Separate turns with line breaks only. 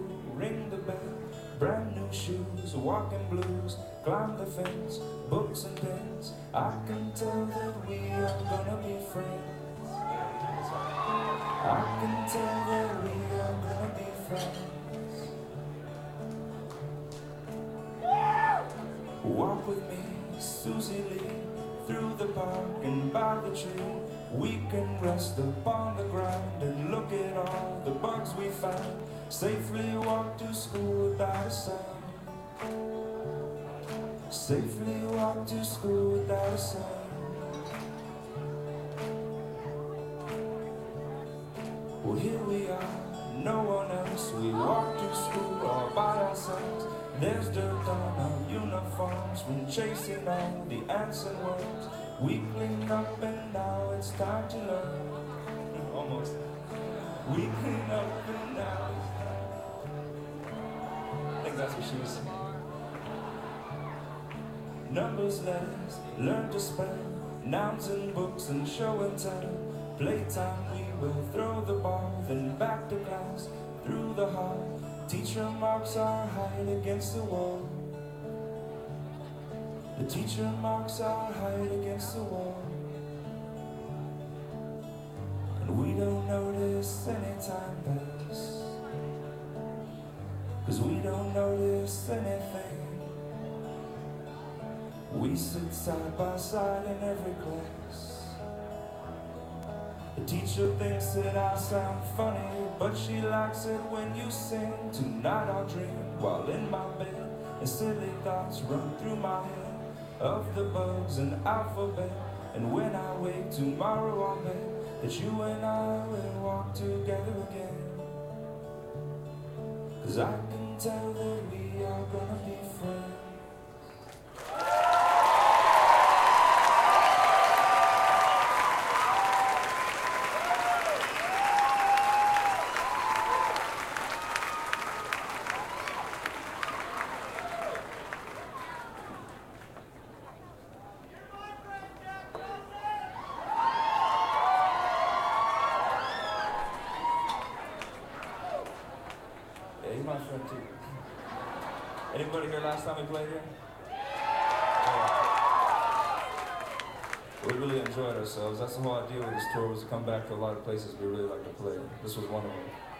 school, ring the bell, brand new shoes, walking blues, climb the fence, books and pens. I can tell that we are gonna be friends. I can tell that we are gonna be friends. Walk with me, Susie Lee, through the park and by the tree. We can rest upon the ground and look at all the bugs we found. Safely walk to school without a sound. Safely walk to school without a sound. Well, here we are, no one else. We walk to school all by ourselves. There's dirt on our uniforms from chasing all the ants and worms. We clean up and now it's time to learn. Almost. We clean up and now it's time. I think that's what she was saying. Numbers, letters, learn to spell, nouns and books and show and tell. Playtime, we will throw the ball, then back to class, through the hall. Teacher marks our height against the wall. The teacher marks our height against the wall. And we don't notice any time pass, 'cause we don't notice anything. We sit side by side in every class. The teacher thinks that I sound funny, but she likes it when you sing. Tonight I'll dream while in my bed, and silly thoughts run through my head of the bugs and alphabet. And when I wake tomorrow I'll bet that you and I will walk together again. 'Cause I can tell that we are gonna be friends. Yeah, he's my friend too. Anybody here last time we played here? Yeah. We really enjoyed ourselves. That's the whole idea with this tour, was to come back to a lot of places we really like to play. This was one of them.